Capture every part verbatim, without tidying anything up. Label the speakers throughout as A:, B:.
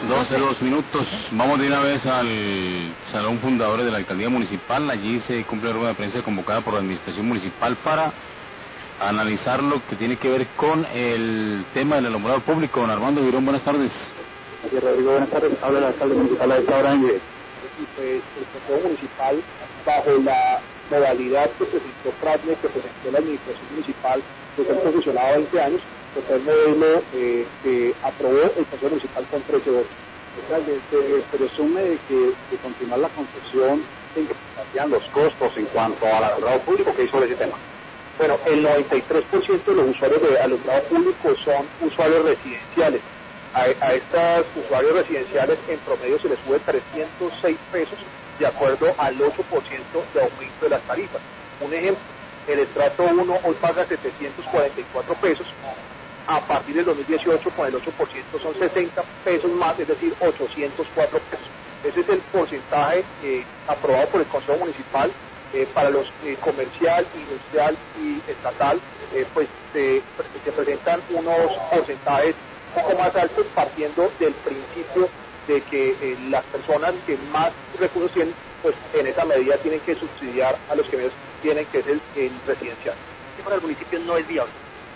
A: doce, dos minutos. Vamos de una vez al Salón Fundadores de la Alcaldía Municipal. Allí se cumple la rueda de prensa convocada por la Administración Municipal para analizar lo que tiene que ver con el tema del alumbrado público. Don Armando Girón, buenas tardes.
B: Gracias, Rodrigo, buenas tardes. Habla el alcalde municipal a esta hora en Pues el Consejo Municipal, bajo la modalidad que presentó Pratne, que presentó la Administración Municipal, que se ha posicionado veinte años, pues el modelo eh, que aprobó el Consejo Municipal con trece votos.
C: Alcalde, se presume de que de continuar la concesión se incrementarían los costos en cuanto al alumbrado público. ¿Qué hay sobre ese tema?
B: Bueno, el noventa y tres por ciento de los usuarios de alumbrado público son usuarios residenciales. A, a estos usuarios residenciales en promedio se les sube trescientos seis pesos de acuerdo al ocho por ciento de aumento de las tarifas. Un ejemplo, el estrato uno hoy paga setecientos cuarenta y cuatro pesos, a partir del dos mil dieciocho con el ocho por ciento son sesenta pesos más, es decir, ochocientos cuatro pesos. Ese es el porcentaje eh, aprobado por el Consejo Municipal. Eh, para los eh, comercial, industrial y estatal, eh, pues eh, se presentan unos porcentajes un poco más altos, partiendo del principio de que eh, las personas que más recursos tienen, pues en esa medida tienen que subsidiar a los que menos tienen, que es el, el residencial.
C: ¿Qué para el municipio no es viable?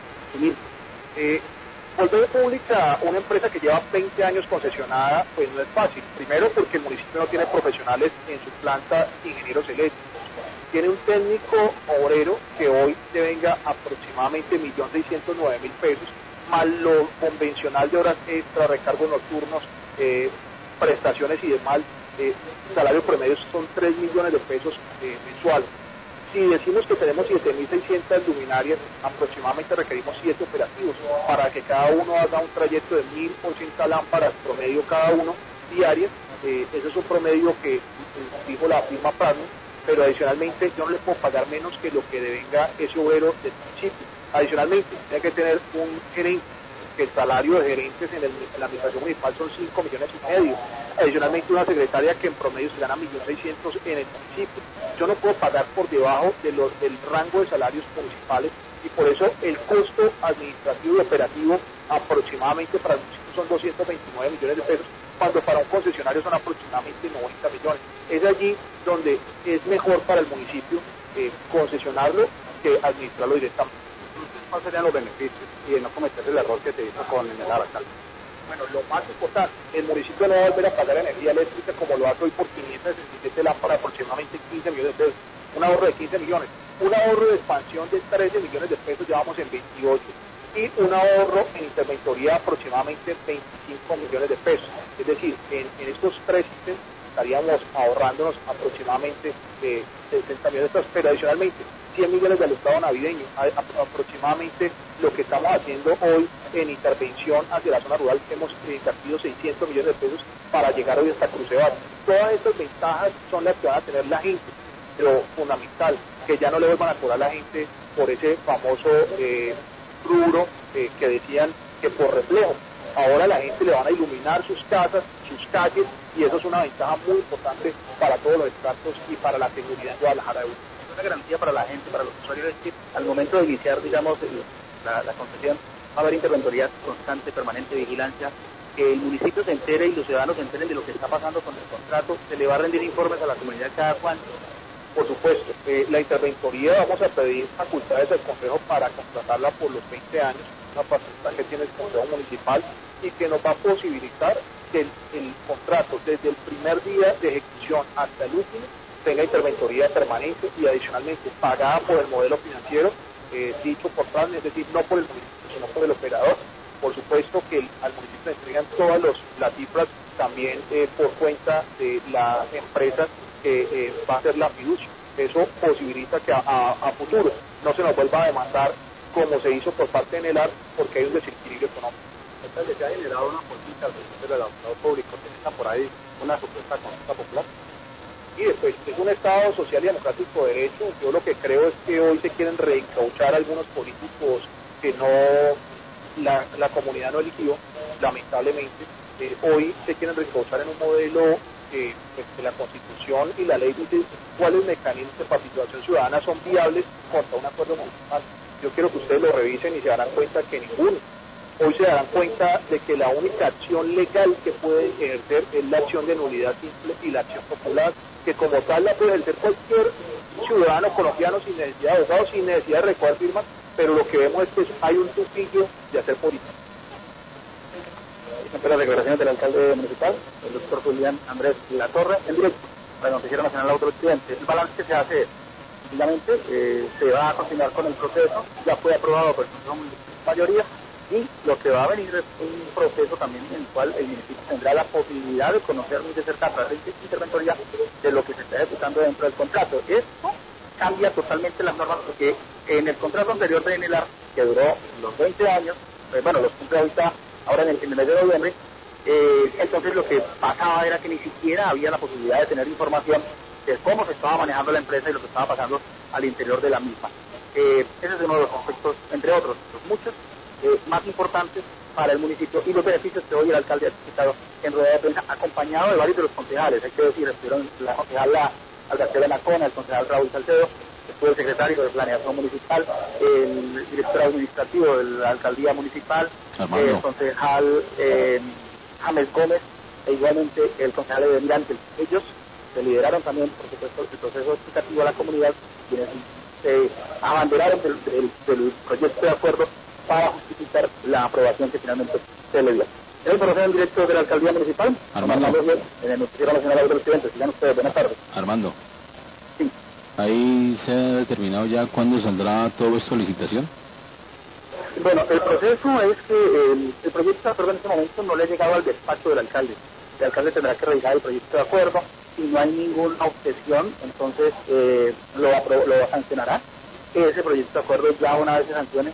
B: Eh, volver pública una empresa que lleva veinte años concesionada, pues no es fácil. Primero porque el municipio no tiene profesionales en su planta, ingenieros eléctricos. Tiene un técnico obrero que hoy devenga aproximadamente un millón seiscientos nueve mil pesos, más lo convencional de horas extra, recargos nocturnos, eh, prestaciones y demás. Eh, salario promedio son tres millones de pesos eh, mensuales. Si decimos que tenemos siete mil seiscientas luminarias, aproximadamente requerimos siete operativos para que cada uno haga un trayecto de mil ochenta lámparas promedio cada uno diarias. Eh, ese es un promedio que eh, dijo la firma Pratne, pero adicionalmente yo no le puedo pagar menos que lo que devenga ese obrero del municipio. Adicionalmente, tiene que tener un gerente, que el salario de gerentes en, el, en la administración municipal son cinco millones y medio. Adicionalmente, una secretaria que en promedio se gana un millón seiscientos en el municipio. Yo no puedo pagar por debajo de los, del rango de salarios municipales, y por eso el costo administrativo y operativo aproximadamente para el municipio son doscientos veintinueve millones de pesos, cuando para un concesionario son aproximadamente noventa millones. Es allí donde es mejor para el municipio eh, concesionarlo que administrarlo directamente.
C: ¿Cuáles serían los beneficios y de no cometer el error que se hizo con el alcalde?
B: Bueno, lo más importante, el municipio no va a volver a pagar energía eléctrica como lo hace hoy por quinientas sesenta y siete lámparas, aproximadamente quince millones de pesos, un ahorro de quince millones, un ahorro de expansión de trece millones de pesos, ya vamos en veintiocho, y un ahorro en interventoría de aproximadamente veinticinco millones de pesos. Es decir, en, en estos tres ítems estaríamos ahorrándonos aproximadamente eh, sesenta millones de pesos, pero adicionalmente cien millones de alumbrado navideño, aproximadamente lo que estamos haciendo hoy en intervención hacia la zona rural, hemos invertido seiscientos millones de pesos para llegar hoy hasta Crucebar. Todas estas ventajas son las que van a tener la gente, pero fundamental, que ya no le vuelvan a cobrar a la gente por ese famoso eh, rubro eh, que decían que por reflejo. Ahora la gente le van a iluminar sus casas, sus calles, y eso es una ventaja muy importante para todos los estratos y para la seguridad en Guadalajara.
C: Una garantía para la gente, para los usuarios, es que al momento de iniciar, digamos, el, la, la concesión, va a haber interventoría constante, permanente, vigilancia, que el municipio se entere y los ciudadanos se enteren de lo que está pasando con el contrato, se le va a rendir informes a la comunidad cada cuánto.
B: Por supuesto, eh, la interventoría vamos a pedir facultades al Consejo para contratarla por los veinte años, una facultad que tiene el Consejo Municipal y que nos va a posibilitar que el, el contrato desde el primer día de ejecución hasta el último tenga interventoría permanente y adicionalmente pagada por el modelo financiero eh, dicho por Pratne, es decir, no por el municipio, sino por el operador. Por supuesto que el, al municipio le entregan todas los, las cifras también eh, por cuenta de la empresa que eh, va a ser la fiducia. Eso posibilita que a, a, a futuro no se nos vuelva a demandar como se hizo por parte de Nelar, porque hay un desequilibrio económico.
C: Entonces, se ha generado una política del alumbrado público, que está por ahí una supuesta consulta popular.
B: Y después, es un Estado social y democrático de derecho. Yo lo que creo es que hoy se quieren reencauchar algunos políticos que no la, la comunidad no eligió, lamentablemente. Eh, hoy se quieren reencauchar en un modelo que pues, la Constitución y la ley dicen cuáles mecanismos de participación ciudadana son viables contra un acuerdo municipal. Yo quiero que ustedes lo revisen y se darán cuenta que ninguno. hoy se darán cuenta de que la única acción legal que puede ejercer es la acción de nulidad simple y la acción popular, que como tal la puede ejercer cualquier ciudadano colombiano sin necesidad de abogado, sin necesidad de recoger firmas, pero lo que vemos es que hay un tufillo de hacer política.
C: Ante las declaraciones del alcalde municipal, el doctor Julián Andrés Latorre, en directo para el Noticiero Nacional Autopresidente. El balance que se hace es, finalmente, eh, se va a continuar con el proceso, ya fue aprobado por el Consejo Municipal de mayoría, y lo que va a venir es un proceso también en el cual el municipio tendrá la posibilidad de conocer muy de cerca a través de interventoría de lo que se está ejecutando dentro del contrato. Esto cambia totalmente las normas, porque en el contrato anterior de Enelar, que duró los veinte años, eh, bueno, los cumple ahorita, ahora en el, en el mes de noviembre, eh, entonces lo que pasaba era que ni siquiera había la posibilidad de tener información de cómo se estaba manejando la empresa y lo que estaba pasando al interior de la misma. Eh, ese es uno de los aspectos, entre otros, los muchos, eh, más importantes para el municipio y los beneficios que hoy el alcalde ha explicado en rueda de prensa, acompañado de varios de los concejales. Hay que decir, estuvieron la concejal Albertina Nacona, el concejal Raúl Salcedo, estuvo el secretario de Planeación Municipal, el director administrativo de la alcaldía municipal, Armando. El concejal eh, James Gómez, e igualmente el concejal de Mirante. Ellos se lideraron también, por supuesto, el proceso explicativo a la comunidad, quienes se abanderaron del, del, del proyecto de acuerdo para justificar la aprobación que finalmente se le dio. Es el proceso en directo de la alcaldía municipal,
A: Armando,
C: en el Noticiero Nacional Autopresidente. Sigan ustedes, buenas tardes.
A: Armando.
C: Sí.
A: ¿Ahí se ha determinado ya cuándo saldrá todo esto a licitación?
C: Bueno, el proceso es que el, el proyecto de acuerdo en este momento no le ha llegado al despacho del alcalde. El alcalde tendrá que revisar el proyecto de acuerdo. Si no hay ninguna objeción, entonces eh, lo, lo sancionará. Ese proyecto de acuerdo, ya una vez se sancione,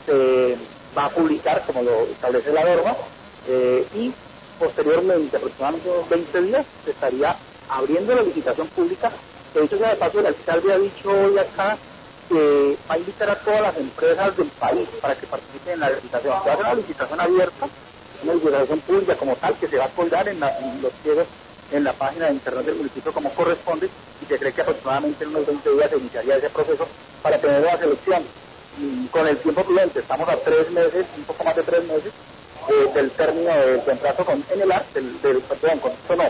C: se va a publicar como lo establece la norma, eh, y posteriormente, aproximadamente unos veinte días, se estaría abriendo la licitación pública. De hecho, ya de paso, el alcalde ha dicho hoy acá que va a invitar a todas las empresas del país para que participen en la licitación. Se va a hacer una licitación abierta, una licitación pública como tal, que se va a colgar en, la, en los pliegos en la página de internet del municipio como corresponde, y se cree que aproximadamente en unos veinte días se iniciaría ese proceso para tener una selección. Y con el tiempo prudente, estamos a tres meses, un poco más de tres meses, eh, del término del contrato con Enelar, del, del, perdón, con, no,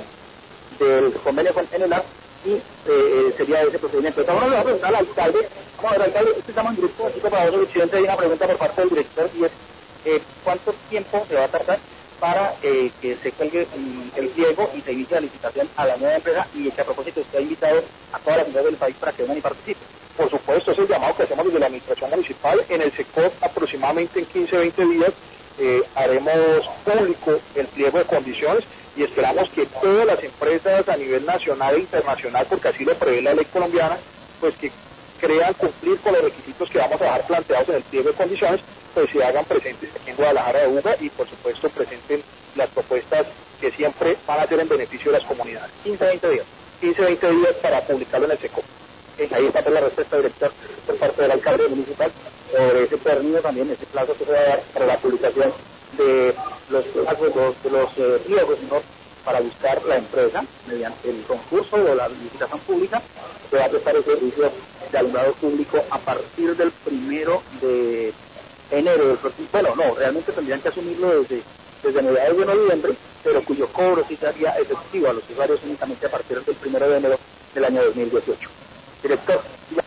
C: del convenio con Enelar, y eh, sería ese procedimiento. Estamos hablando de preguntar al alcalde, vamos a ver, alcalde, este estamos en directo, así que para vosotros, presidente, hay una pregunta por parte del director, y es, eh, ¿cuánto tiempo se va a tardar para eh, que se cuelgue um, el pliego y se inicie la licitación a la nueva empresa? Y que a propósito usted ha invitado a todas las empresas del país para que vengan y participen.
B: Por supuesto, es el llamado que hacemos desde la administración municipal. En el sector, aproximadamente en quince a veinte días, eh, haremos público el pliego de condiciones y esperamos que todas las empresas a nivel nacional e internacional, porque así lo prevé la ley colombiana, pues que crean cumplir con los requisitos que vamos a dejar planteados en el pliego de condiciones, pues se hagan presentes aquí en Guadalajara de Buga y por supuesto presenten las propuestas que siempre van a ser en beneficio de las comunidades.
C: quince a veinte días.
B: quince a veinte días para publicarlo en el SECO.
C: Ahí está la respuesta, director, por parte del alcalde municipal sobre ese término también, ese plazo que se va a dar para la publicación de los plazos de los eh, pliegos, ¿no?, para buscar la empresa mediante el concurso o la licitación pública. Se va a prestar el servicio de alumbrado público a partir del primero de enero del próximo. Bueno, no, realmente tendrían que asumirlo desde, desde mediados de noviembre, pero cuyo cobro sí sería efectivo a los usuarios únicamente a partir del primero de enero del año dos mil dieciocho. Director.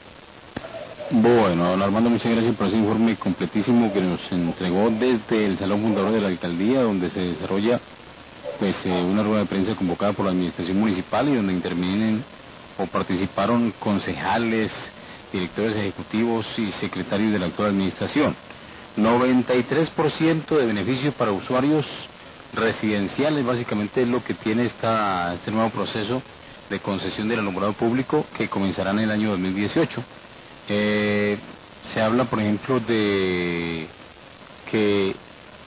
A: Bueno, don Armando, muchas gracias por ese informe completísimo que nos entregó desde el Salón Fundador de la Alcaldía, donde se desarrolla pues eh, una rueda de prensa convocada por la Administración Municipal y donde intervienen o participaron concejales, directores ejecutivos y secretarios de la actual Administración. noventa y tres por ciento de beneficios para usuarios residenciales, básicamente es lo que tiene esta, este nuevo proceso de concesión del alumbrado público que comenzará en el año dos mil dieciocho. Eh, se habla, por ejemplo, de que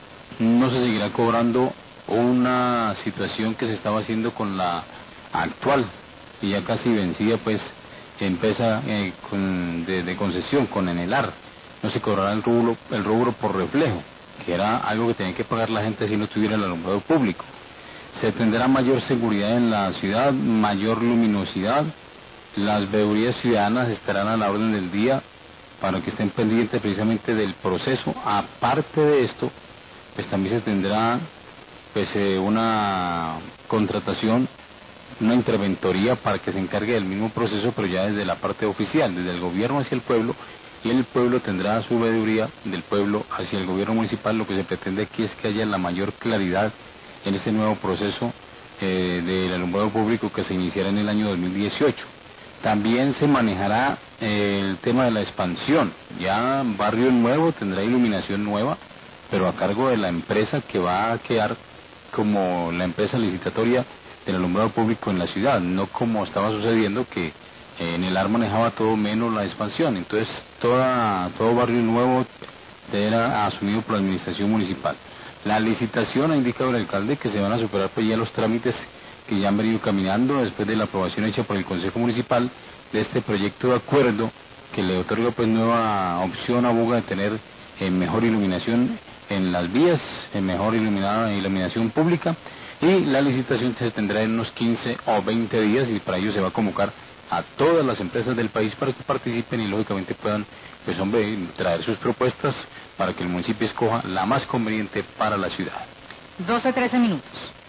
A: no se seguirá cobrando una situación que se estaba haciendo con la actual y ya casi vencida, pues, empresa eh, con, de, de concesión con Enelar. No se cobrará el rubro, el rubro por reflejo, que era algo que tenía que pagar la gente si no tuviera el alumbrado público. Se tendrá mayor seguridad en la ciudad, mayor luminosidad. Las veedurías ciudadanas estarán a la orden del día para que estén pendientes precisamente del proceso. Aparte de esto, pues también se tendrá pues eh, una contratación, una interventoría para que se encargue del mismo proceso, pero ya desde la parte oficial, desde el gobierno hacia el pueblo, y el pueblo tendrá su veeduría del pueblo hacia el gobierno municipal. Lo que se pretende aquí es que haya la mayor claridad en este nuevo proceso eh, del alumbrado público que se iniciará en el año dos mil dieciocho. También se manejará eh, el tema de la expansión. Ya Barrio Nuevo tendrá iluminación nueva, pero a cargo de la empresa que va a quedar como la empresa licitatoria del alumbrado público en la ciudad, no como estaba sucediendo que eh, en el A R manejaba todo menos la expansión. Entonces toda todo Barrio Nuevo era asumido por la administración municipal. La licitación, ha indicado el alcalde que se van a superar pues ya los trámites que ya han venido caminando después de la aprobación hecha por el Consejo Municipal de este proyecto de acuerdo que le otorga pues nueva opción a Buga de tener eh, mejor iluminación en las vías, en mejor iluminada iluminación pública, y la licitación se tendrá en unos quince o veinte días, y para ello se va a convocar a todas las empresas del país para que participen y lógicamente puedan pues hombre traer sus propuestas para que el municipio escoja la más conveniente para la ciudad.
D: doce trece minutos.